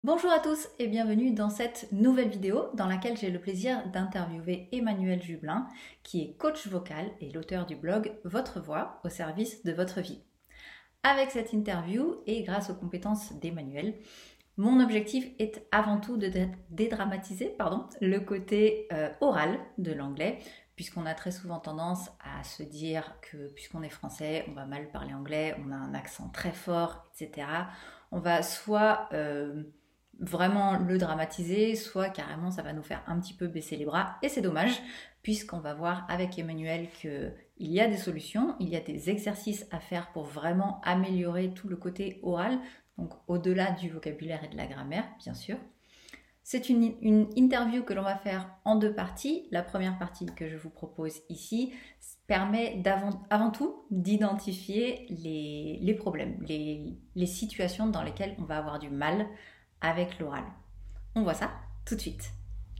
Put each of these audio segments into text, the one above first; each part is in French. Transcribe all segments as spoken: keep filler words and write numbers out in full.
Bonjour à tous et bienvenue dans cette nouvelle vidéo dans laquelle j'ai le plaisir d'interviewer Emmanuel Jublin, qui est coach vocal et l'auteur du blog Votre Voix au service de votre vie. Avec cette interview et grâce aux compétences d'Emmanuel, mon objectif est avant tout de dédramatiser pardon, le côté euh, oral de l'anglais, puisqu'on a très souvent tendance à se dire que puisqu'on est français, on va mal parler anglais, on a un accent très fort, et cetera. On va soit euh, vraiment le dramatiser, soit carrément ça va nous faire un petit peu baisser les bras, et c'est dommage, puisqu'on va voir avec Emmanuel qu'il y a des solutions, il y a des exercices à faire pour vraiment améliorer tout le côté oral, donc au-delà du vocabulaire et de la grammaire, bien sûr. C'est une, une interview que l'on va faire en deux parties. La première partie que je vous propose ici permet d'avant avant tout d'identifier les, les problèmes, les, les situations dans lesquelles on va avoir du mal avec l'oral. On voit ça tout de suite.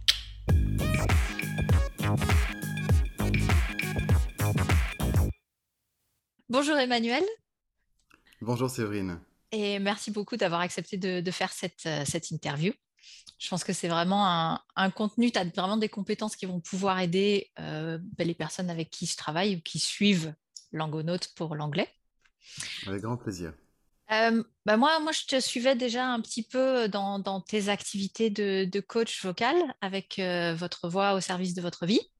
Bonjour Emmanuel. Bonjour Séverine. Et merci beaucoup d'avoir accepté de, de faire cette, euh, cette interview. Je pense que c'est vraiment un, un contenu, tu as vraiment des compétences qui vont pouvoir aider euh, ben, les personnes avec qui je travaille ou qui suivent Langonaute pour l'anglais. Avec grand plaisir. Euh, ben moi, moi, je te suivais déjà un petit peu dans, dans tes activités de, de coach vocal avec euh, votre voix au service de votre vie.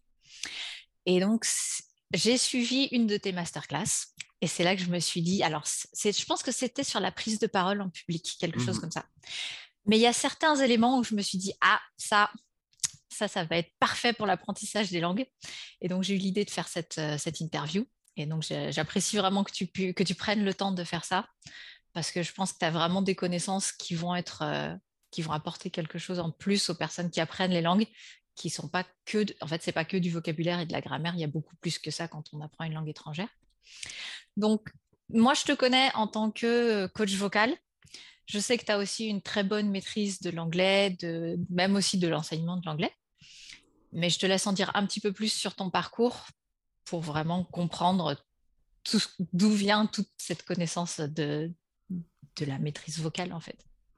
Et donc, j'ai suivi une de tes masterclass. Et c'est là que je me suis dit, alors, c'est, je pense que c'était sur la prise de parole en public, quelque chose Mhm. comme ça. Mais il y a certains éléments où je me suis dit, ah, ça, ça, ça va être parfait pour l'apprentissage des langues. Et donc, j'ai eu l'idée de faire cette, euh, cette interview. Et donc, j'apprécie vraiment que tu, pu, que tu prennes le temps de faire ça, parce que je pense que tu as vraiment des connaissances qui vont être, euh, qui vont apporter quelque chose en plus aux personnes qui apprennent les langues, qui sont pas que, de- en fait, c'est pas que du vocabulaire et de la grammaire. Il y a beaucoup plus que ça quand on apprend une langue étrangère. Donc, moi, je te connais en tant que euh, coach vocal. Je sais que tu as aussi une très bonne maîtrise de l'anglais, de, même aussi de l'enseignement de l'anglais. Mais je te laisse en dire un petit peu plus sur ton parcours pour vraiment comprendre tout ce- d'où vient toute cette connaissance de, de la maîtrise vocale, en fait.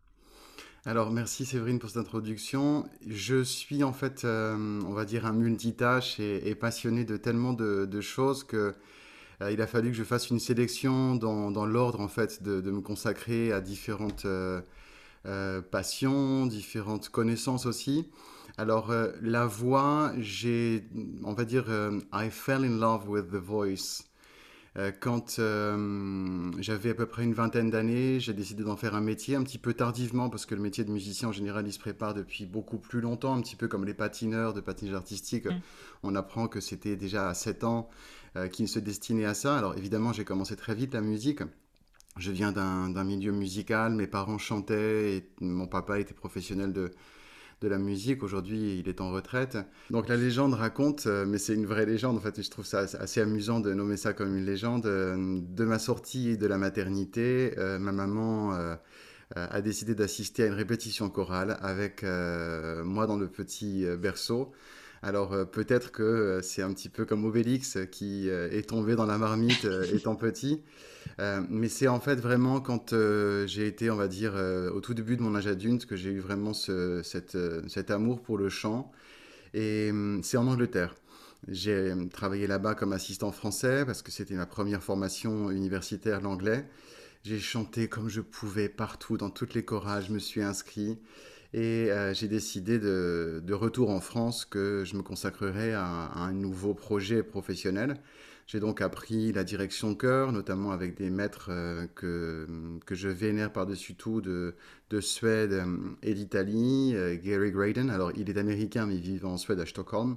Alors merci Séverine pour cette introduction. Je suis en fait, euh, on va dire, un multitâche et, et passionné de tellement de, de choses que euh, il a fallu que je fasse une sélection dans, dans l'ordre en fait de, de me consacrer à différentes euh, euh, passions, différentes connaissances aussi. Alors euh, la voix, j'ai, on va dire, euh, I fell in love with the voice. Euh, quand euh, j'avais à peu près une vingtaine d'années, j'ai décidé d'en faire un métier, un petit peu tardivement, parce que le métier de musicien en général, il se prépare depuis beaucoup plus longtemps, un petit peu comme les patineurs de patinage artistique. Mm. On apprend que c'était déjà à sept ans euh, qu'ils se destinaient à ça. Alors évidemment, j'ai commencé très vite la musique. Je viens d'un d'un milieu musical, mes parents chantaient et mon papa était professionnel de, de la musique. Aujourd'hui, il est en retraite. Donc la légende raconte, euh, mais c'est une vraie légende en fait, et je trouve ça assez amusant de nommer ça comme une légende. euh, De ma sortie de la maternité, euh, ma maman euh, a décidé d'assister à une répétition chorale avec euh, moi dans le petit euh, berceau. Alors euh, peut-être que euh, c'est un petit peu comme Obélix qui euh, est tombé dans la marmite euh, étant petit. Euh, mais c'est en fait vraiment quand euh, j'ai été, on va dire, euh, au tout début de mon âge adulte que j'ai eu vraiment ce, cette, euh, cet amour pour le chant. Et hum, c'est en Angleterre. J'ai hum, travaillé là-bas comme assistant français parce que c'était ma première formation universitaire, l'anglais. J'ai chanté comme je pouvais partout, dans toutes les chorales, je me suis inscrit. Et euh, j'ai décidé de, de retour en France que je me consacrerais à, à un nouveau projet professionnel. J'ai donc appris la direction de chœur, notamment avec des maîtres euh, que, que je vénère par-dessus tout de, de Suède euh, et d'Italie. Euh, Gary Graydon, alors il est américain mais il vit en Suède à Stockholm.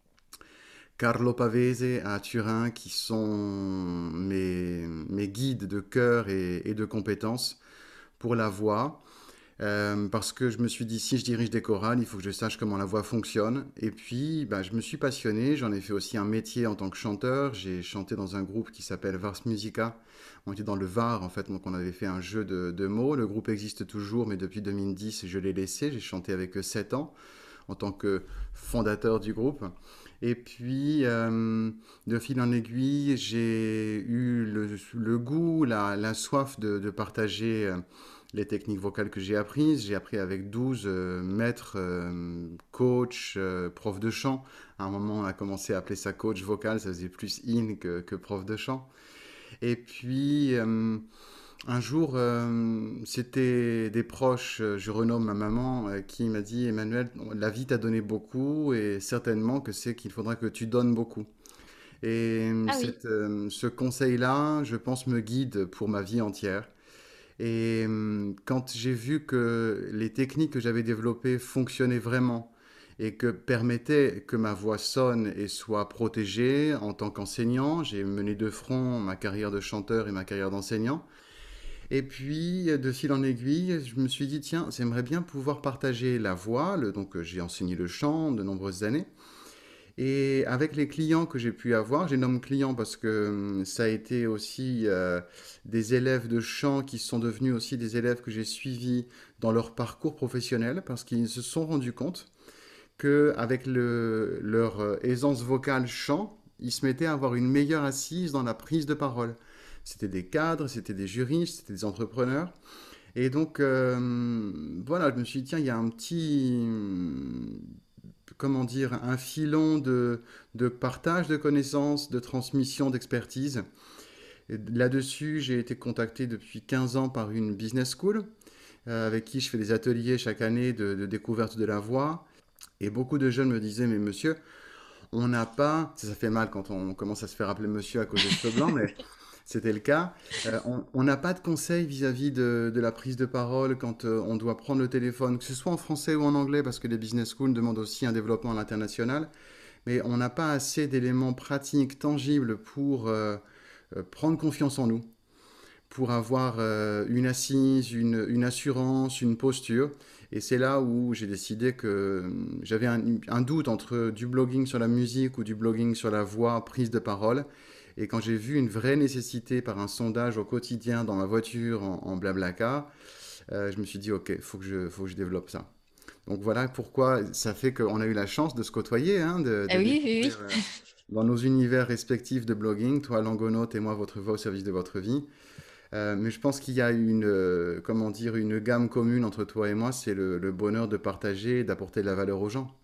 Carlo Pavese à Turin, qui sont mes, mes guides de chœur et, et de compétences pour la voix. Euh, parce que je me suis dit, si je dirige des chorales, il faut que je sache comment la voix fonctionne. Et puis, bah, je me suis passionné. J'en ai fait aussi un métier en tant que chanteur. J'ai chanté dans un groupe qui s'appelle Vars Musica. On était dans le Var, en fait, donc on avait fait un jeu de, de mots. Le groupe existe toujours, mais depuis deux mille dix, je l'ai laissé. J'ai chanté avec eux sept ans en tant que fondateur du groupe. Et puis, euh, de fil en aiguille, j'ai eu le, le goût, la, la soif de, de partager euh, les techniques vocales que j'ai apprises. J'ai appris avec douze euh, maîtres, euh, coachs, euh, profs de chant. À un moment, on a commencé à appeler ça coach vocal, ça faisait plus in que, que prof de chant. Et puis, euh, un jour, euh, c'était des proches, euh, je renomme ma maman, euh, qui m'a dit, Emmanuel, la vie t'a donné beaucoup et certainement que c'est qu'il faudra que tu donnes beaucoup. Et euh, Ah oui. cette, euh, ce conseil-là, je pense, me guide pour ma vie entière. Et euh, quand j'ai vu que les techniques que j'avais développées fonctionnaient vraiment et que permettaient que ma voix sonne et soit protégée en tant qu'enseignant, j'ai mené de front ma carrière de chanteur et ma carrière d'enseignant. Et puis, de fil en aiguille, je me suis dit, tiens, j'aimerais bien pouvoir partager la voix. Le- donc, euh, j'ai enseigné le chant de nombreuses années. Et avec les clients que j'ai pu avoir, j'ai nommé clients parce que hum, ça a été aussi euh, des élèves de chant qui sont devenus aussi des élèves que j'ai suivis dans leur parcours professionnel parce qu'ils se sont rendus compte qu'avec le, leur euh, aisance vocale chant, ils se mettaient à avoir une meilleure assise dans la prise de parole. C'était des cadres, c'était des juristes, c'était des entrepreneurs. Et donc, euh, voilà, je me suis dit, tiens, il y a un petit, comment dire, un filon de, de partage de connaissances, de transmission d'expertise. Et là-dessus, j'ai été contacté depuis quinze ans par une business school euh, avec qui je fais des ateliers chaque année de, de découverte de la voix. Et beaucoup de jeunes me disaient, mais monsieur, on n'a pas, ça, ça fait mal quand on commence à se faire appeler monsieur à cause des cheveux blancs, mais c'était le cas. Euh, on on n'a pas de conseils vis-à-vis de, de la prise de parole quand euh, on doit prendre le téléphone, que ce soit en français ou en anglais, parce que les business schools demandent aussi un développement à l'international, mais on n'a pas assez d'éléments pratiques, tangibles pour euh, euh, prendre confiance en nous, pour avoir euh, une assise, une, une assurance, une posture. Et c'est là où j'ai décidé que euh, j'avais un, un doute entre du blogging sur la musique ou du blogging sur la voix, prise de parole. Et quand j'ai vu une vraie nécessité par un sondage au quotidien dans ma voiture en, en blablacar, euh, je me suis dit, OK, faut que je, faut que je développe ça. Donc voilà pourquoi ça fait qu'on a eu la chance de se côtoyer, hein, de, Ah de oui, oui, découvrir oui. euh, dans nos univers respectifs de blogging, toi Langonaute et moi votre voix au service de votre vie. Euh, mais je pense qu'il y a une, euh, comment dire, une gamme commune entre toi et moi, c'est le, le bonheur de partager et d'apporter de la valeur aux gens.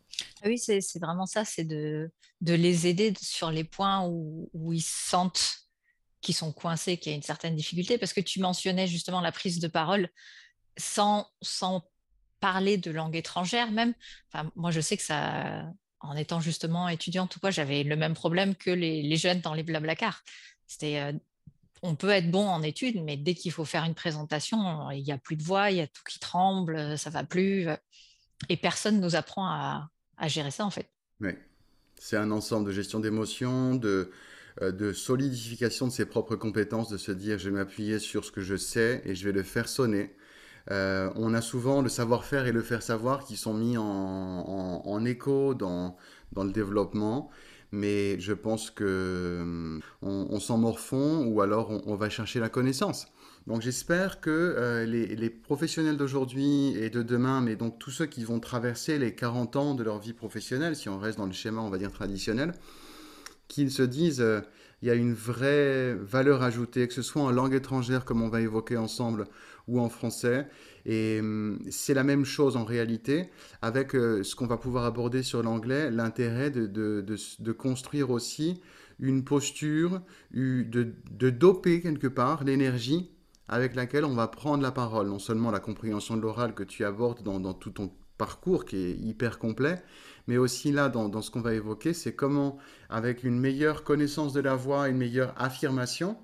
Ah oui, c'est c'est vraiment ça, c'est de, de les aider sur les points où, où ils sentent qu'ils sont coincés, qu'il y a une certaine difficulté, parce que tu mentionnais justement la prise de parole sans, sans parler de langue étrangère même. Enfin, moi, je sais que ça, en étant justement étudiante ou quoi, j'avais le même problème que les, les jeunes dans les Blablacar. C'était, euh, on peut être bon en études, mais dès qu'il faut faire une présentation, il n'y a plus de voix, il y a tout qui tremble, ça va plus, et personne nous apprend à, à gérer ça en fait. Oui. C'est un ensemble de gestion d'émotions, de, euh, de solidification de ses propres compétences, de se dire je vais m'appuyer sur ce que je sais et je vais le faire sonner. Euh, on a souvent le savoir-faire et le faire savoir qui sont mis en, en- en écho dans, dans le développement, mais je pense que euh, on, on s'en morfond ou alors on, on va chercher la connaissance. Donc j'espère que euh, les, les professionnels d'aujourd'hui et de demain, mais donc tous ceux qui vont traverser les quarante ans de leur vie professionnelle, si on reste dans le schéma, on va dire traditionnel, qu'ils se disent euh, il y a une vraie valeur ajoutée, que ce soit en langue étrangère comme on va évoquer ensemble ou en français. Et hum, c'est la même chose en réalité avec euh, ce qu'on va pouvoir aborder sur l'anglais, l'intérêt de, de, de, de construire aussi une posture, u- de, de doper quelque part l'énergie avec laquelle on va prendre la parole. Non seulement la compréhension de l'oral que tu abordes dans, dans tout ton parcours qui est hyper complet, mais aussi là, dans, dans ce qu'on va évoquer, c'est comment, avec une meilleure connaissance de la voix, une meilleure affirmation,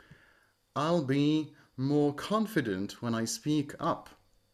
I'll be more confident when I speak up.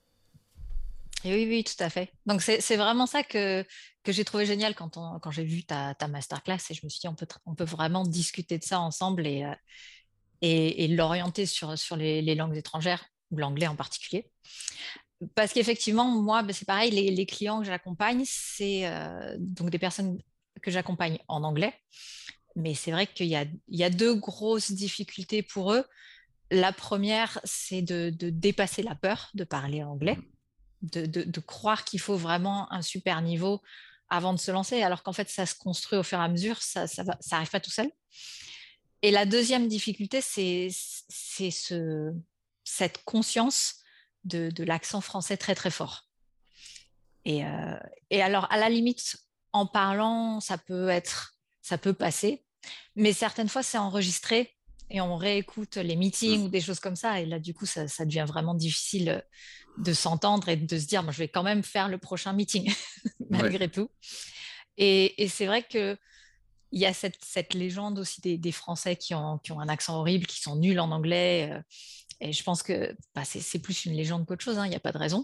Et oui, oui, tout à fait. Donc c'est c'est vraiment ça que, que j'ai trouvé génial quand, on, quand j'ai vu ta, ta masterclass et je me suis dit on peut, tra- on peut vraiment discuter de ça ensemble et, euh, et, et l'orienter sur, sur les, les langues étrangères, ou l'anglais en particulier. Parce qu'effectivement, moi, ben, c'est pareil, les, les clients que j'accompagne, c'est euh, donc des personnes que j'accompagne en anglais. Mais c'est vrai qu'il y a, il y a deux grosses difficultés pour eux. La première, c'est de, de dépasser la peur de parler anglais, de, de- de croire qu'il faut vraiment un super niveau avant de se lancer, alors qu'en fait, ça se construit au fur et à mesure, ça, ça va, ça arrive pas tout seul. Et la deuxième difficulté, c'est, c'est ce, cette conscience de, de l'accent français très très fort. Et, euh, et alors, à la limite, en parlant, ça peut être, ça peut passer, mais certaines fois, c'est enregistré et on réécoute les Mm. meetings ou des choses comme ça. Et là, du coup, ça, ça devient vraiment difficile de s'entendre et de se dire, moi, je vais quand même faire le prochain meeting, Ouais. malgré tout. Et, et c'est vrai que il y a cette, cette légende aussi des, des Français qui ont, qui ont un accent horrible, qui sont nuls en anglais. euh, et je pense que bah, c'est, c'est plus une légende qu'autre chose, hein, il n'y a pas de raison.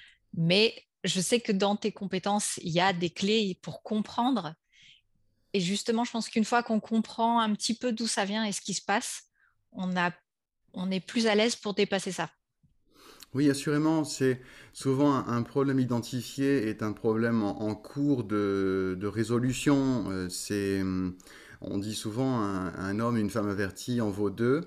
Mais je sais que dans tes compétences, il y a des clés pour comprendre. Et justement, je pense qu'une fois qu'on comprend un petit peu d'où ça vient et ce qui se passe, on a, on est plus à l'aise pour dépasser ça. Oui, assurément, c'est souvent un, un problème identifié est un problème en, en cours de, de résolution. Euh, c'est, hum, on dit souvent un, un homme et une femme avertis en vaut deux.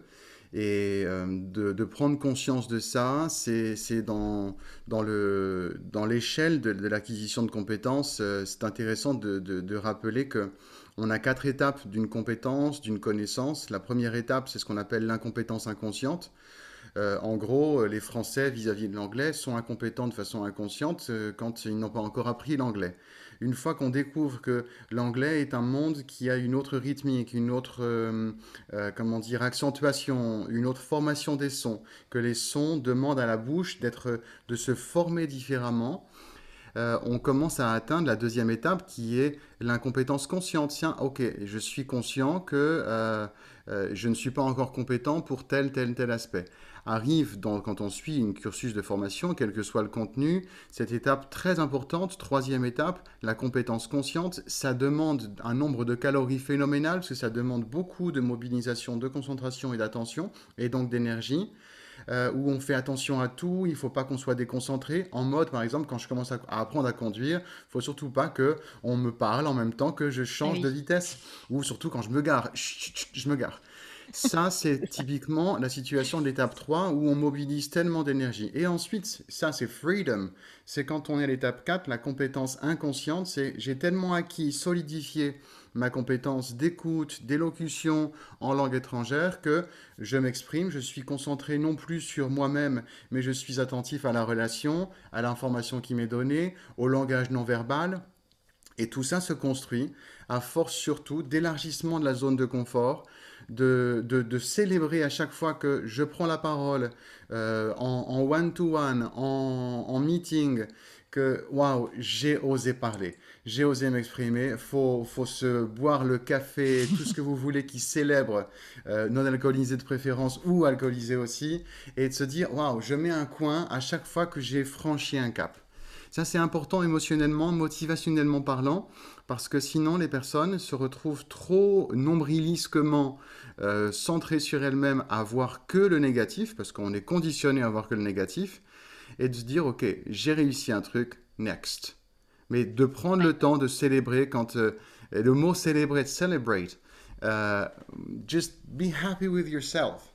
Et euh, de, de prendre conscience de ça, c'est, c'est dans, dans le, dans l'échelle de, de l'acquisition de compétences, euh, c'est intéressant de, de, de rappeler que on a quatre étapes d'une compétence, d'une connaissance. La première étape, c'est ce qu'on appelle l'incompétence inconsciente. Euh, en gros, euh, les Français vis-à-vis de l'anglais sont incompétents de façon inconsciente euh, quand ils n'ont pas encore appris l'anglais. Une fois qu'on découvre que l'anglais est un monde qui a une autre rythmique, une autre, euh, euh, comment dire, accentuation, une autre formation des sons, que les sons demandent à la bouche d'être, de se former différemment, euh, on commence à atteindre la deuxième étape qui est l'incompétence consciente. Tiens, ok, je suis conscient que euh, euh, je ne suis pas encore compétent pour tel, tel, tel aspect. Arrive dans, quand on suit une cursus de formation, quel que soit le contenu, cette étape très importante, troisième étape, la compétence consciente, ça demande un nombre de calories phénoménal parce que ça demande beaucoup de mobilisation, de concentration et d'attention et donc d'énergie euh, où on fait attention à tout, il ne faut pas qu'on soit déconcentré. En mode, par exemple, quand je commence à, à apprendre à conduire, il ne faut surtout pas que on me parle en même temps que je Eh change de oui. vitesse. Ou surtout quand je me gare. Chut, chut, chut, je me gare. Ça, c'est typiquement la situation de l'étape trois où on mobilise tellement d'énergie. Et ensuite, ça, c'est freedom. C'est quand on est à l'étape quatre, la compétence inconsciente, c'est j'ai tellement acquis, solidifié ma compétence d'écoute, d'élocution en langue étrangère que je m'exprime, je suis concentré non plus sur moi-même, mais je suis attentif à la relation, à l'information qui m'est donnée, au langage non verbal. Et tout ça se construit à force surtout d'élargissement de la zone de confort, de, de, de célébrer à chaque fois que je prends la parole euh, en, en one-to-one, en, en meeting, que waouh, j'ai osé parler, j'ai osé m'exprimer. Faut, faut se boire le café, tout ce que vous voulez qui célèbre, euh, non alcoolisé de préférence ou alcoolisé aussi, et de se dire waouh, je mets un coin à chaque fois que j'ai franchi un cap. Ça, c'est important émotionnellement, motivationnellement parlant, parce que sinon, les personnes se retrouvent trop nombrilisquement euh, centrées sur elles-mêmes à voir que le négatif, parce qu'on est conditionné à voir que le négatif, et de se dire, OK, j'ai réussi un truc, next. Mais de prendre Ouais. le temps de célébrer quand euh, le mot célébrer, celebrate, euh, just be happy with yourself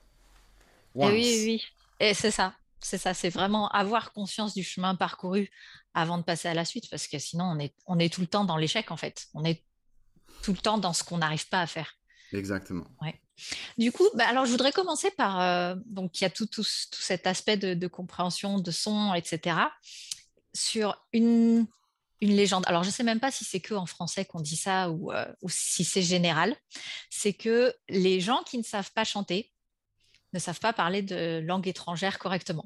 Et oui, oui, once. oui. Et c'est ça. C'est ça. C'est vraiment avoir conscience du chemin parcouru avant de passer à la suite, parce que sinon, on est, on est tout le temps dans l'échec, en fait. On est tout le temps dans ce qu'on n'arrive pas à faire. Exactement. Ouais. Du coup, bah, alors je voudrais commencer par, euh, donc il y a tout, tout, tout cet aspect de, de compréhension de son, et cetera, sur une, une légende. Alors je ne sais même pas si c'est que en français qu'on dit ça ou, euh, ou si c'est général. C'est que les gens qui ne savent pas chanter ne savent pas parler de langue étrangère correctement.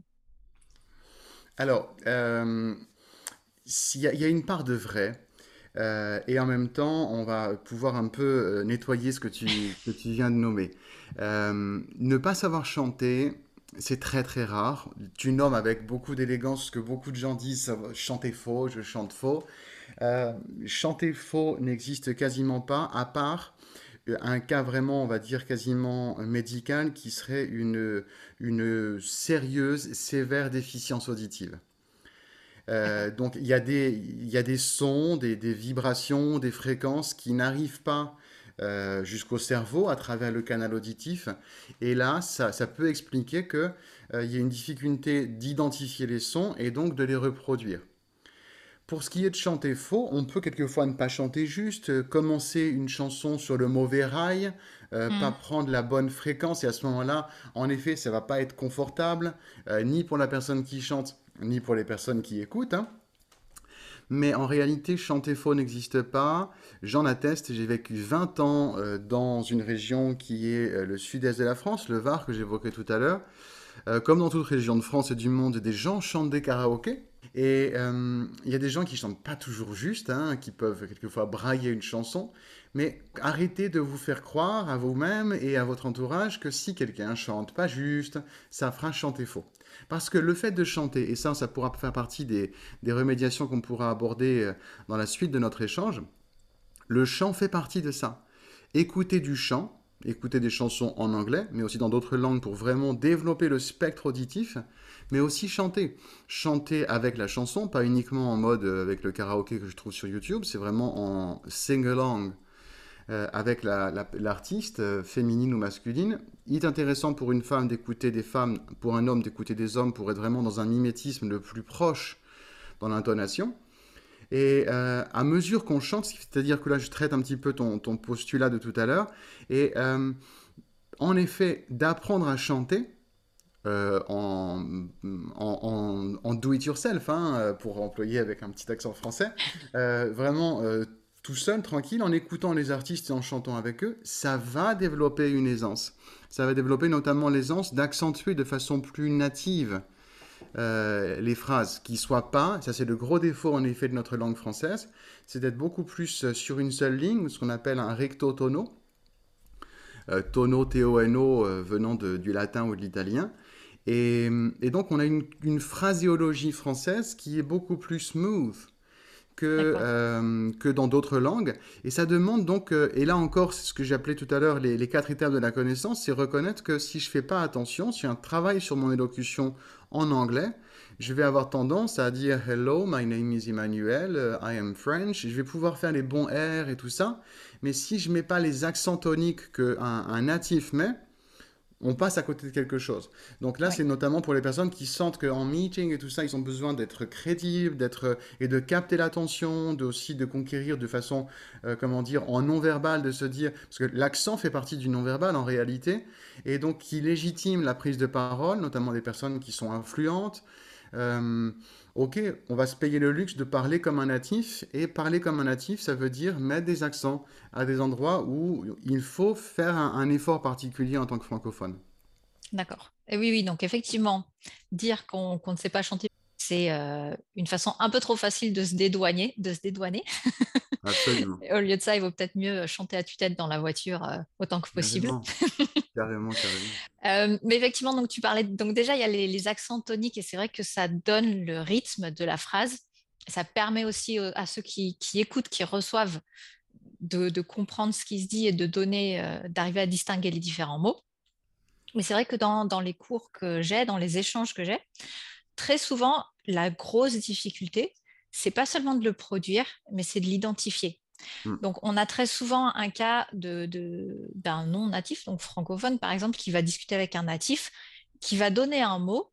Alors, euh, s'il y, a- il y a une part de vrai. Euh, et en même temps, on va pouvoir un peu euh, nettoyer ce que tu, que tu viens de nommer. Euh, ne pas savoir chanter, c'est très très rare. Tu nommes avec beaucoup d'élégance ce que beaucoup de gens disent, ça va- chanter faux, je chante faux. Euh, chanter faux n'existe quasiment pas, à part euh, un cas vraiment, on va dire, quasiment médical, qui serait une, une sérieuse, sévère déficience auditive. D'accord. Euh, donc il y a des, il y a des sons, des, des vibrations, des fréquences qui n'arrivent pas euh, jusqu'au cerveau à travers le canal auditif. Et là, ça, ça peut expliquer qu'il euh, y a une difficulté d'identifier les sons et donc de les reproduire. Pour ce qui est de chanter faux, on peut quelquefois ne pas chanter juste, euh, commencer une chanson sur le mauvais rail, euh, pas Mm. prendre la bonne fréquence, et à ce moment-là, en effet, ça va pas être confortable, euh, ni pour la personne qui chante, ni pour les personnes qui écoutent, hein. Mais en réalité, chanter faux n'existe pas. J'en atteste, j'ai vécu vingt ans euh, dans une région qui est euh, le sud-est de la France, le Var, que j'évoquais tout à l'heure. Euh, comme dans toute région de France et du monde, des gens chantent des karaokés. Et euh, il y a des gens qui chantent pas toujours juste, hein, qui peuvent quelquefois brailler une chanson. Mais arrêtez de vous faire croire à vous-même et à votre entourage que si quelqu'un chante pas juste, ça fera chanter faux. Parce que le fait de chanter, et ça, ça pourra faire partie des, des remédiations qu'on pourra aborder euh, dans la suite de notre échange, le chant fait partie de ça. Écouter du chant, écouter des chansons en anglais, mais aussi dans d'autres langues pour vraiment développer le spectre auditif, mais aussi chanter. Chanter avec la chanson, pas uniquement en mode euh, avec le karaoké que je trouve sur YouTube, c'est vraiment en sing-along euh, avec la- la- l'artiste, euh, féminine ou masculine. Il est intéressant pour une femme d'écouter des femmes, pour un homme d'écouter des hommes, pour être vraiment dans un mimétisme le plus proche dans l'intonation. Et euh, à mesure qu'on chante, c'est-à-dire que là je traite un petit peu ton, ton postulat de tout à l'heure, et euh, en effet, d'apprendre à chanter euh, en, en, en, en do it yourself, hein, euh, pour employer avec un petit accent français, euh, vraiment euh, tout seul, tranquille, en écoutant les artistes et en chantant avec eux, ça va développer une aisance. Ça va développer notamment l'aisance d'accentuer de façon plus native euh, les phrases qui soient pas, ça c'est le gros défaut en effet de notre langue française, c'est d'être beaucoup plus euh, sur une seule ligne, ce qu'on appelle un recto tono, euh, tono, T O N O, euh, venant de- du latin ou de l'italien. Et, et donc on a une, une phraséologie française qui est beaucoup plus smooth que, D'accord. euh, que dans d'autres langues. Et ça demande donc, euh, et là encore, c'est ce que j'appelais tout à l'heure les, les quatre étapes de la connaissance, c'est reconnaître que si je fais pas attention, si un travail sur mon élocution en anglais, je vais avoir tendance à dire Hello, my name is Emmanuel, uh, I am French. Je vais pouvoir faire les bons R et tout ça. Mais si je mets pas les accents toniques qu'un un natif met, on passe à côté de quelque chose. Donc là, Ouais. c'est notamment pour les personnes qui sentent qu'en meeting et tout ça, ils ont besoin d'être crédibles, d'être et de capter l'attention, de, aussi de conquérir de façon, euh, comment dire, en non-verbal, de se dire, parce que l'accent fait partie du non-verbal en réalité, et donc qui légitime la prise de parole, notamment des personnes qui sont influentes. Euh, ok, on va se payer le luxe de parler comme un natif, et parler comme un natif, ça veut dire mettre des accents à des endroits où il faut faire un, un effort particulier en tant que francophone. D'accord. Et oui, oui, donc effectivement, dire qu'on qu'on ne sait pas chanter, c'est euh, une façon un peu trop facile de se dédouaner, de se dédouaner. Absolument. Et au lieu de ça, il vaut peut-être mieux chanter à tue-tête dans la voiture euh, autant que possible. Carrément. Carrément, carrément. Euh, mais effectivement, donc tu parlais, donc déjà il y a les, les accents toniques et c'est vrai que ça donne le rythme de la phrase. Ça permet aussi euh, à ceux qui, qui écoutent, qui reçoivent, de, de comprendre ce qui se dit et de donner, euh, d'arriver à distinguer les différents mots. Mais c'est vrai que dans, dans les cours que j'ai, dans les échanges que j'ai, très souvent, la grosse difficulté, c'est pas seulement de le produire, mais c'est de l'identifier. Mm. Donc, on a très souvent un cas de, de- d'un non-natif, donc francophone par exemple, qui va discuter avec un natif, qui va donner un mot,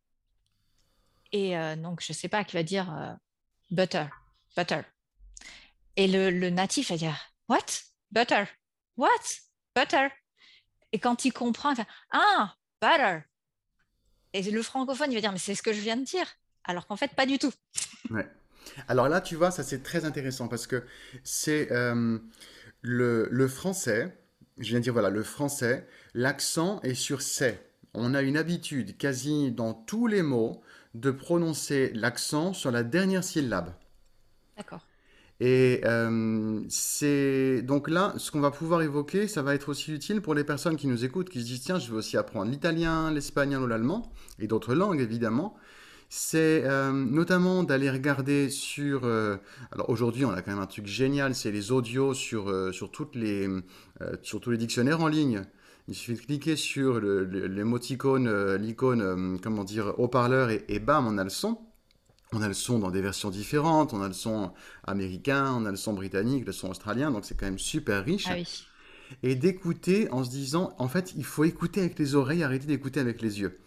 et euh, donc, je sais pas, qui va dire euh, butter, butter. Et le, le natif va dire what? Butter. What? Butter. Et quand il comprend, il fait ah, butter. Et le francophone, il va dire mais c'est ce que je viens de dire. Alors qu'en fait, pas du tout. Ouais. Alors là, tu vois, ça c'est très intéressant parce que c'est euh, le, le français, je viens de dire voilà, le français, l'accent est sur c'est. On a une habitude quasi dans tous les mots de prononcer l'accent sur la dernière syllabe. D'accord. Et euh, c'est donc là, ce qu'on va pouvoir évoquer, ça va être aussi utile pour les personnes qui nous écoutent, qui se disent, tiens, je veux aussi apprendre l'italien, l'espagnol ou l'allemand, et d'autres langues évidemment. C'est euh, notamment d'aller regarder sur... euh, alors aujourd'hui, on a quand même un truc génial, c'est les audios sur, euh, sur, toutes les, euh, sur tous les dictionnaires en ligne. Il suffit de cliquer sur le- le- l'émoticône, euh, l'icône, euh, comment dire, haut-parleur, et, et bam, on a le son. On a le son dans des versions différentes, on a le son américain, on a le son britannique, le son australien, donc c'est quand même super riche. Ah oui. Et d'écouter en se disant, en fait, il faut écouter avec les oreilles, arrêter d'écouter avec les yeux.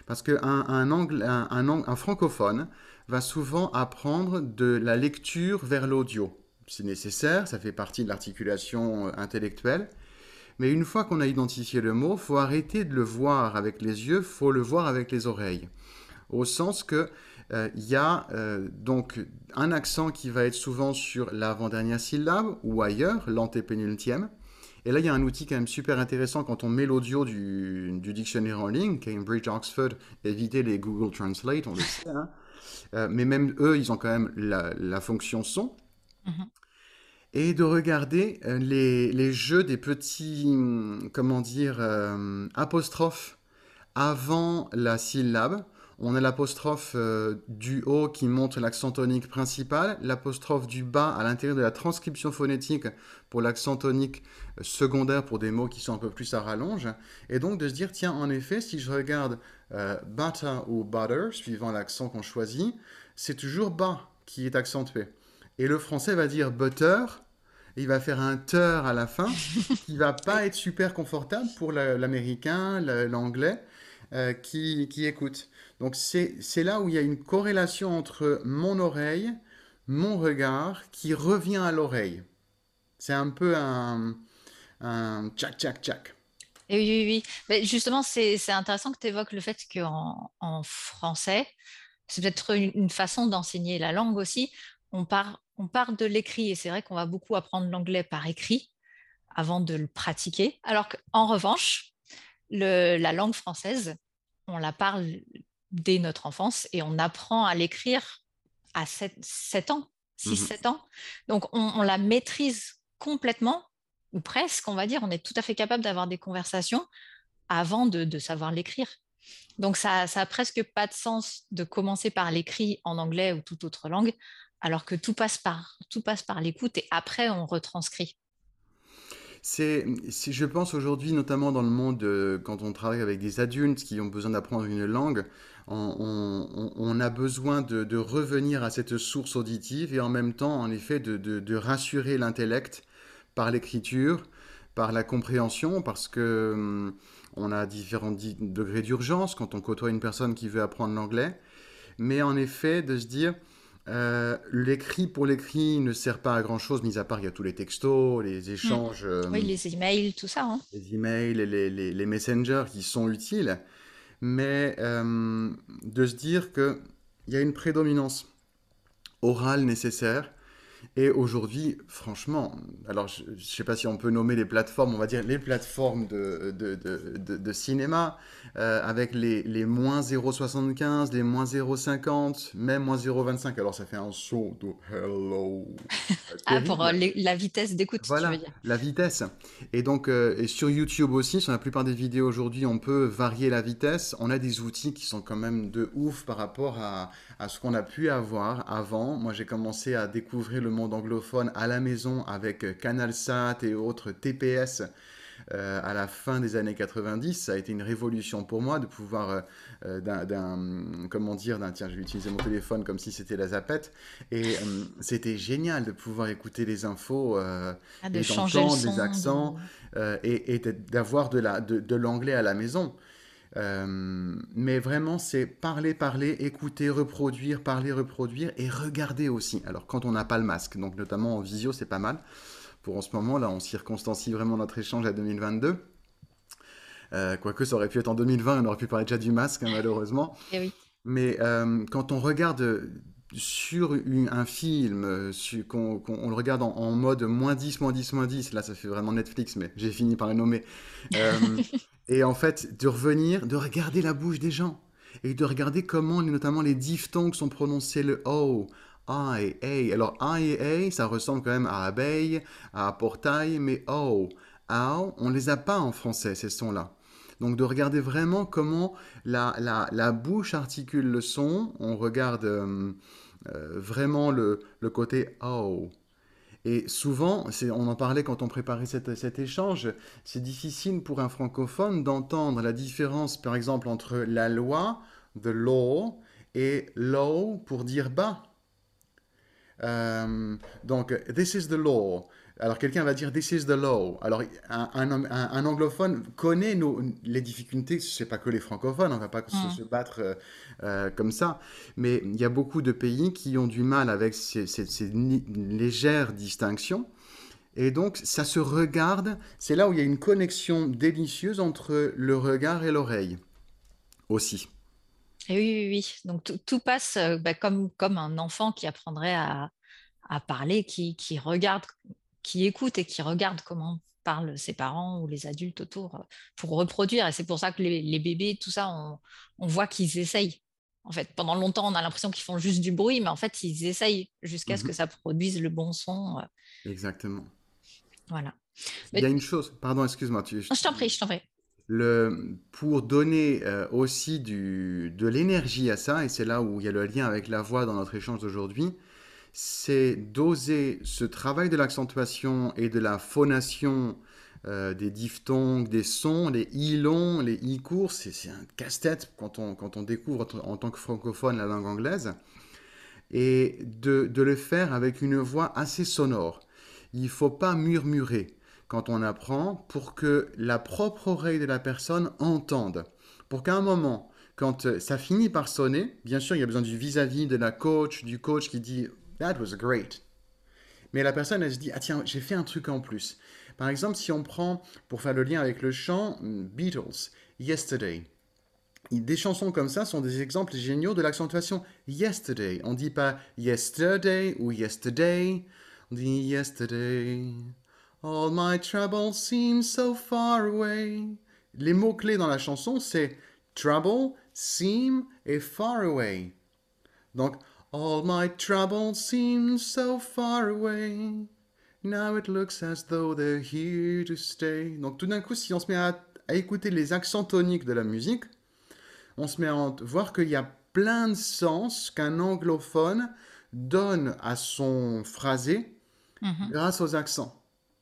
Parce qu'un un, angle- un, un, ang- un francophone va souvent apprendre de la lecture vers l'audio. C'est nécessaire, ça fait partie de l'articulation euh, intellectuelle. Mais une fois qu'on a identifié le mot, faut arrêter de le voir avec les yeux, faut le voir avec les oreilles. Au sens que euh, il y a euh, donc un accent qui va être souvent sur l'avant-dernière syllabe ou ailleurs, l'antépénultième. Et là, il y a un outil quand même super intéressant quand on met l'audio du, du dictionnaire en ligne, Cambridge, Oxford, évitez les Google Translate, on le sait, hein. Euh, mais même eux, ils ont quand même la, la fonction son. Mhm. Et de regarder euh, les, les jeux des petits, hum, comment dire, euh, apostrophes avant la syllabe. On a l'apostrophe euh, du haut qui montre l'accent tonique principal, l'apostrophe du bas à l'intérieur de la transcription phonétique pour l'accent tonique euh, secondaire pour des mots qui sont un peu plus à rallonge. Et donc de se dire, tiens, en effet, si je regarde euh, butter ou butter, suivant l'accent qu'on choisit, c'est toujours bas qui est accentué. Et le français va dire butter, et il va faire un teur à la fin qui va pas Oui. être super confortable pour la- l'américain, la- l'anglais euh, qui, qui écoute. Donc c'est c'est là où il y a une corrélation entre mon oreille, mon regard qui revient à l'oreille. C'est un peu un, un tchac tchac tchac. Et oui, oui, oui. Mais justement, c'est c'est intéressant que tu évoques le fait qu'en en français, c'est peut-être une, une façon d'enseigner la langue aussi. On part, on part de l'écrit et c'est vrai qu'on va beaucoup apprendre l'anglais par écrit avant de le pratiquer. Alors qu'en revanche, le- la langue française, on la parle dès notre enfance et on apprend à l'écrire à sept sept ans, six Mhm. sept ans. Donc on, on la maîtrise complètement, ou presque, on va dire. On est tout à fait capable d'avoir des conversations avant de, de savoir l'écrire. Donc ça, ça a presque pas de sens de commencer par l'écrit en anglais ou toute autre langue, alors que tout passe par, tout passe par l'écoute et après on retranscrit. C'est, c'est- je pense aujourd'hui, notamment dans le monde, euh, quand on travaille avec des adultes qui ont besoin d'apprendre une langue, on, on- on a besoin de, de revenir à cette source auditive et en même temps, en effet, de, de- de rassurer l'intellect par l'écriture, par la compréhension, parce que hum, on a différents di- degrés d'urgence quand on côtoie une personne qui veut apprendre l'anglais. Mais en effet, de se dire, euh, l'écrit pour l'écrit ne sert pas à grand-chose, mis à part il y a tous les textos, les Mm. échanges, Oui, euh, les emails, tout ça, hein. les emails et les, les, les messengers qui sont utiles, mais euh, de se dire qu'il y a une prédominance orale nécessaire. Et aujourd'hui, franchement, alors je ne sais pas si on peut nommer les plateformes, on va dire les plateformes de, de, de, de- de cinéma, euh, avec les, les moins zéro virgule soixante-quinze, les moins zéro virgule cinquante, même moins zéro virgule vingt-cinq. Alors ça fait un saut de hello euh, Ah, pour euh, terrible. les- la vitesse d'écoute, tu veux Voilà, dire. la vitesse. Et donc, euh, et sur YouTube aussi, sur la plupart des vidéos aujourd'hui, on peut varier la vitesse. On a des outils qui sont quand même de ouf par rapport à, à ce qu'on a pu avoir avant. Moi, j'ai commencé à découvrir le monde anglophone à la maison avec euh, CanalSat et autres T P S euh, à la fin des années quatre-vingt-dix. Ça a été une révolution pour moi de pouvoir, euh, euh, d'un, d'un- comment dire, d'un, tiens, je vais utiliser mon téléphone comme si c'était la zapette. Et euh, c'était génial de pouvoir écouter les infos euh, Ah, de et changer le d'entendre les son, de... accents euh, et, et d'avoir de, la, de, de l'anglais à la maison. Euh, mais vraiment, c'est parler, parler, écouter, reproduire, parler, reproduire et regarder aussi. Alors, quand on n'a pas le masque, donc notamment en visio, c'est pas mal. Pour en ce moment, là, on circonstancie vraiment notre échange à deux mille vingt-deux. Euh, quoique ça aurait pu être en deux mille vingt, on aurait pu parler déjà du masque, hein, malheureusement. Eh oui. Mais euh, quand on regarde sur une- un film, euh, su- qu'on qu'on- on le regarde en, en mode moins dix, moins dix, moins dix, là ça fait vraiment Netflix, mais j'ai fini par la nommer. Euh, et en fait, de revenir, de regarder la bouche des gens et de regarder comment notamment les diphtongues sont prononcés, le O, A et A. Alors A et A, ça ressemble quand même à abeille, à portail, mais O, A, on les a pas en français, ces sons-là. Donc de regarder vraiment comment la, la, la bouche articule le son, on regarde euh, euh, vraiment le, le côté oh. Et souvent, c'est- on en parlait quand on préparait cet, cet échange, c'est difficile pour un francophone d'entendre la différence, par exemple, entre la loi, the law, et low pour dire bas. Euh, donc, this is the law. Alors quelqu'un va dire this is the law. Alors un, un, un- un anglophone connaît nos, les difficultés, c'est pas que les francophones, on va pas se, Mm. se battre euh, euh, comme ça, mais il y a beaucoup de pays qui ont du mal avec ces, ces- ces ni- légères distinctions. Et donc ça se regarde, c'est là où il y a une connexion délicieuse entre le regard et l'oreille aussi. Et oui, oui, oui. Donc tout, tout passe euh, bah, comme, comme un enfant qui apprendrait à, à parler, qui, qui regarde, qui écoute et qui regarde comment parlent ses parents ou les adultes autour euh, pour reproduire. Et c'est pour ça que les, les bébés, tout ça, on, on voit qu'ils essayent. En fait, pendant longtemps, on a l'impression qu'ils font juste du bruit, mais en fait, ils essayent jusqu'à ce que Mhm. ça produise le bon son. euh, Exactement. voilà. Il y Mais a une chose, pardon, excuse-moi, tu, je t'en prie, je t'en prie. le, pour donner euh, aussi du, de l'énergie à ça, et c'est là où il y a le lien avec la voix dans notre échange d'aujourd'hui, c'est d'oser ce travail de l'accentuation et de la phonation euh, des diphtongues, des sons, les i longs, les i courts, c'est c'est un casse-tête quand on, quand on découvre en tant que francophone la langue anglaise, et de, de le faire avec une voix assez sonore. Il ne faut pas murmurer quand on apprend pour que la propre oreille de la personne entende. Pour qu'à un moment, quand euh, ça finit par sonner, bien sûr, il y a besoin du vis-à-vis de la coach, du coach qui dit That was great. Mais la personne, elle se dit Ah tiens, j'ai fait un truc en plus. Par exemple, si on prend, pour faire le lien avec le chant, Beatles, Yesterday. Des chansons comme ça sont des exemples géniaux de l'accentuation yesterday. On dit pas yesterday ou yesterday. On dit yesterday. All my troubles seem so far away. Les mots-clés dans la chanson, c'est trouble, seem et far away. Donc, all my troubles seem so far away. Now it looks as though they're here to stay. Donc, tout d'un coup, si on se met à, à écouter les accents toniques de la musique, on se met à voir qu'il y a plein de sens qu'un anglophone donne à son phrasé Mhm. grâce aux accents.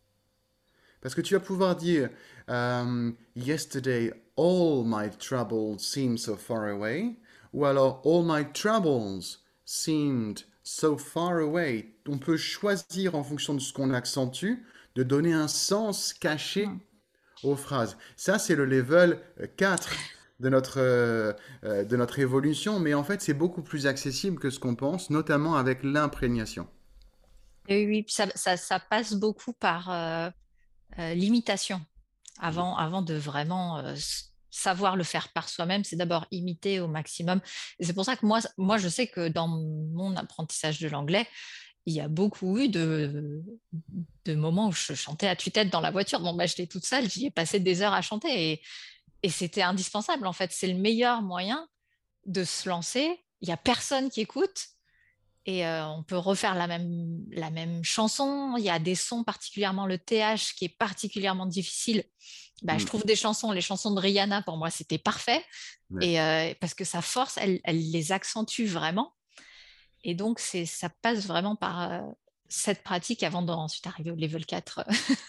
Parce que tu vas pouvoir dire euh, Yesterday, all my troubles seemed so far away, ou alors All my troubles seemed so far away. On peut choisir en fonction de ce qu'on accentue de donner un sens caché Mm. aux phrases. Ça, c'est le level euh, quatre de notre, euh, euh, de notre évolution, mais en fait, c'est beaucoup plus accessible que ce qu'on pense, notamment avec l'imprégnation. Et oui, oui, puis ça, ça, ça passe beaucoup par euh, euh, l'imitation. Oui. Avant, avant de vraiment euh, s- savoir le faire par soi-même, c'est d'abord imiter au maximum. Et c'est pour ça que moi, moi, je sais que dans mon apprentissage de l'anglais, il y a beaucoup eu de, de moments où je chantais à tue-tête dans la voiture. Bon, bah, j'étais toute seule, j'y ai passé des heures à chanter et, et c'était indispensable en fait. C'est le meilleur moyen de se lancer. Il n'y a personne qui écoute et euh, on peut refaire la même, la même chanson. Il y a des sons, particulièrement le T H, qui est particulièrement difficile. Bah, je Mm. trouve des chansons, les chansons de Rihanna, pour moi, c'était parfait. Ouais. Et euh, parce que sa force, elle, elle les accentue vraiment. Et donc, c'est, ça passe vraiment par euh, cette pratique avant d'ensuite arriver au level quatre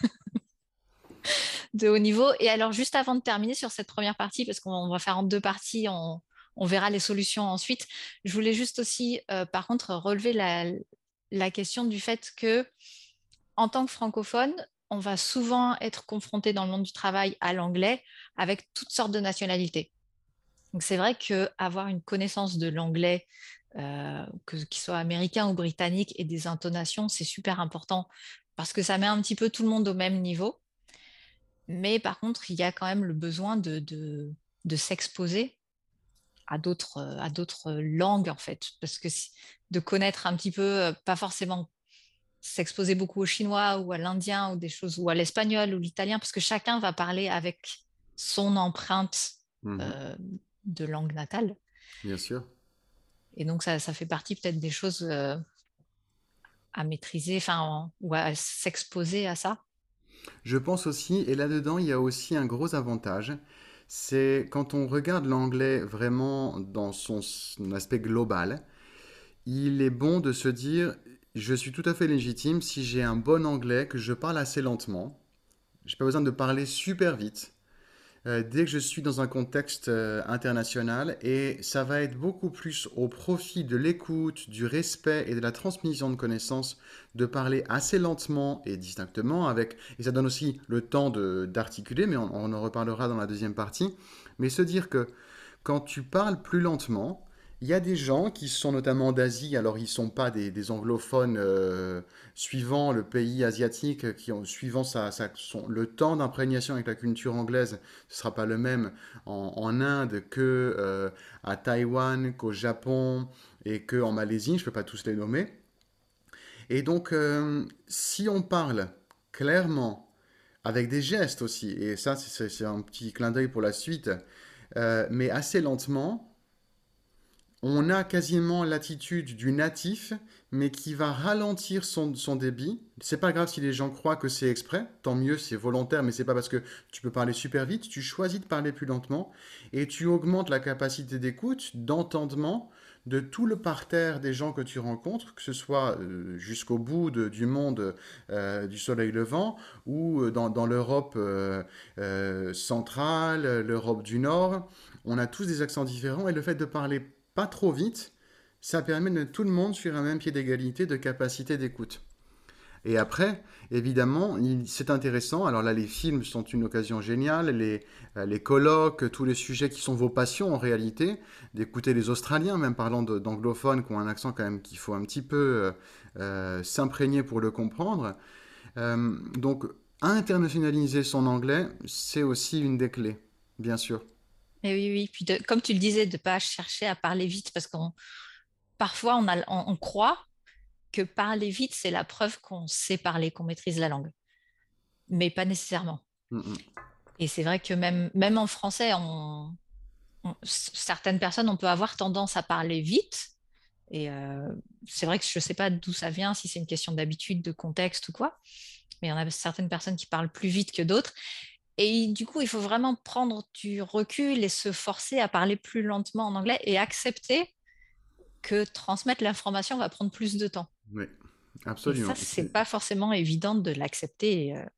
de haut niveau. Et alors, juste avant de terminer sur cette première partie, parce qu'on va faire en deux parties, on, on verra les solutions ensuite, je voulais juste aussi, euh, par contre, relever la, la question du fait que, en tant que francophone, on va souvent être confronté dans le monde du travail à l'anglais avec toutes sortes de nationalités. Donc c'est vrai qu'avoir une connaissance de l'anglais, euh, que, qu'il soit américain ou britannique, et des intonations, c'est super important parce que ça met un petit peu tout le monde au même niveau. Mais par contre, il y a quand même le besoin de, de, de s'exposer à d'autres, à d'autres langues, en fait. Parce que si- de connaître un petit peu, euh, pas forcément s'exposer beaucoup au chinois ou à l'indien ou des choses, ou à l'espagnol ou l'italien, parce que chacun va parler avec son empreinte Mhm. euh, de langue natale. Bien sûr. Et donc, ça, ça fait partie peut-être des choses euh, à maîtriser, enfin, en- ou à s'exposer à ça. Je pense aussi, et là-dedans, il y a aussi un gros avantage, c'est quand on regarde l'anglais vraiment dans son, son aspect global, il est bon de se dire, je suis tout à fait légitime si j'ai un bon anglais, que je parle assez lentement. J'ai pas besoin de parler super vite. euh, dès que je suis dans un contexte euh, international et ça va être beaucoup plus au profit de l'écoute, du respect et de la transmission de connaissances de parler assez lentement et distinctement avec, et ça donne aussi le temps de, d'articuler, mais on, on en reparlera dans la deuxième partie, mais se dire que quand tu parles plus lentement, il y a des gens qui sont notamment d'Asie, alors ils ne sont pas des, des anglophones euh, suivant le pays asiatique, qui ont, suivant sa, sa- son- le temps d'imprégnation avec la culture anglaise, ce ne sera pas le même en, en Inde que euh, à Taïwan, qu'au Japon et qu'en Malaisie, je ne peux pas tous les nommer. Et donc, euh, si on parle clairement, avec des gestes aussi, et ça c'est c'est un petit clin d'œil pour la suite, euh, mais assez lentement, on a quasiment l'attitude du natif, mais qui va ralentir son, son débit. C'est pas grave si les gens croient que c'est exprès, tant mieux, c'est volontaire, mais c'est pas parce que tu peux parler super vite, tu choisis de parler plus lentement et tu augmentes la capacité d'écoute, d'entendement de tout le parterre des gens que tu rencontres, que ce soit euh, jusqu'au bout de- du monde euh, du soleil levant ou euh, dans, dans l'Europe euh, euh, centrale, l'Europe du Nord. On a tous des accents différents et le fait de parler pas trop vite, ça permet de mettre tout le monde sur un même pied d'égalité de capacité d'écoute. Et après, évidemment, il- c'est intéressant. Alors là, les films sont une occasion géniale, les, euh, les colloques, tous les sujets qui sont vos passions en réalité, d'écouter les Australiens, même parlant de- d'anglophones qui ont un accent quand même qu'il faut un petit peu euh, euh, s'imprégner pour le comprendre. Euh, donc, internationaliser son anglais, c'est aussi une des clés, bien sûr. Et oui, oui. Puis de- comme tu le disais, de ne pas chercher à parler vite parce qu'on parfois on, a, on, on croit que parler vite, c'est la preuve qu'on sait parler, qu'on maîtrise la langue, mais pas nécessairement. Mm, mm. Et c'est vrai que même, même en français, on, on- certaines personnes, on peut avoir tendance à parler vite. Et euh, c'est vrai que je ne sais pas d'où ça vient, si c'est une question d'habitude, de contexte ou quoi, mais il y en a certaines personnes qui parlent plus vite que d'autres. Et du coup, il faut vraiment prendre du recul et se forcer à parler plus lentement en anglais et accepter que transmettre l'information va prendre plus de temps. Oui, Et ça, absolument. c'est C'est- pas forcément évident de l'accepter euh,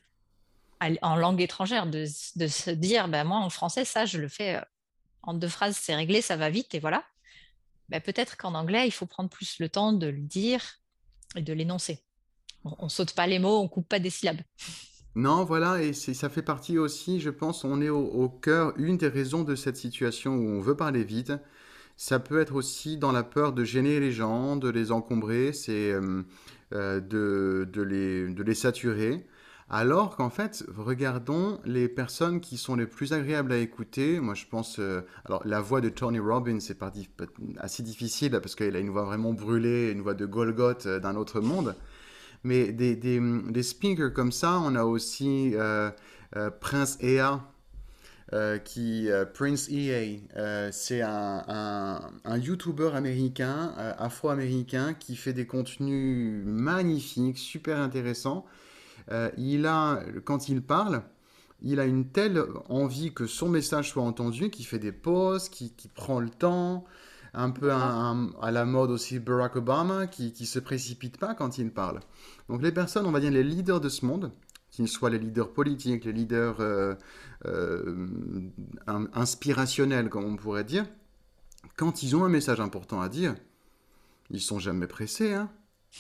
à- en langue étrangère, de, de se dire, ben moi en français, ça, je le fais euh, en deux phrases, c'est réglé, ça va vite et voilà. Ben, peut-être qu'en anglais, il faut prendre plus le temps de le dire et de l'énoncer. On, on saute pas les mots, on coupe pas des syllabes. Non, voilà, et c'est- ça fait partie aussi, je pense, on est au, au cœur, une des raisons de cette situation où on veut parler vite. Ça peut être aussi dans la peur de gêner les gens, de les encombrer, c'est euh, euh, de, de les, de les saturer. Alors qu'en fait, regardons les personnes qui sont les plus agréables à écouter. Moi, je pense, euh, alors la voix de Tony Robbins, c'est pas dif- assez difficile parce qu'elle a une voix vraiment brûlée, une voix de Golgoth euh, d'un autre monde. Mais des, des, des speakers comme ça, on a aussi euh, euh, Prince Ea, euh, qui, euh, Prince E A, euh, c'est un, un, un YouTuber américain, euh, afro-américain, qui fait des contenus magnifiques, super intéressants. Euh, il a, quand il parle, il a une telle envie que son message soit entendu qu'il fait des pauses, qui, qui prend le temps, un peu D'accord. un- un- à la mode aussi Barack Obama, qui ne se précipite pas quand il parle. Donc les personnes, on va dire les leaders de ce monde, qu'ils soient les leaders politiques, les leaders euh, euh, in- inspirationnels, comme on pourrait dire, quand ils ont un message important à dire, ils sont jamais pressés, hein.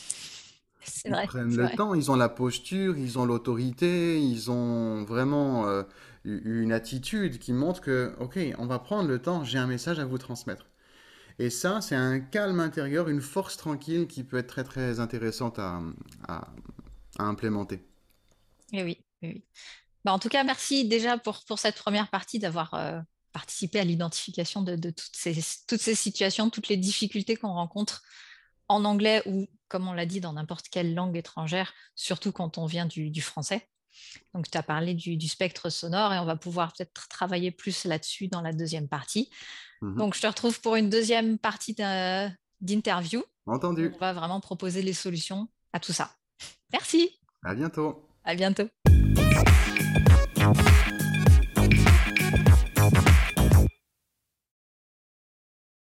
C'est Ils vrai, prennent c'est le vrai. temps, ils ont la posture, ils ont l'autorité, ils ont vraiment euh, u- une attitude qui montre que, ok, on va prendre le temps, j'ai un message à vous transmettre. Et ça, c'est un calme intérieur, une force tranquille qui peut être très très intéressante à, à- à implémenter. Et oui, oui, oui. Bah, en tout cas, merci déjà pour, pour cette première partie d'avoir euh, participé à l'identification de, de toutes ces, toutes ces situations, toutes les difficultés qu'on rencontre en anglais ou, comme on l'a dit, dans n'importe quelle langue étrangère, surtout quand on vient du, du français. Donc, tu as parlé du, du spectre sonore et on va pouvoir peut-être travailler plus là-dessus dans la deuxième partie. Mhm. Donc, je te retrouve pour une deuxième partie d'un- d'interview où Entendu. on va vraiment proposer les solutions à tout ça. Merci, À bientôt. à bientôt.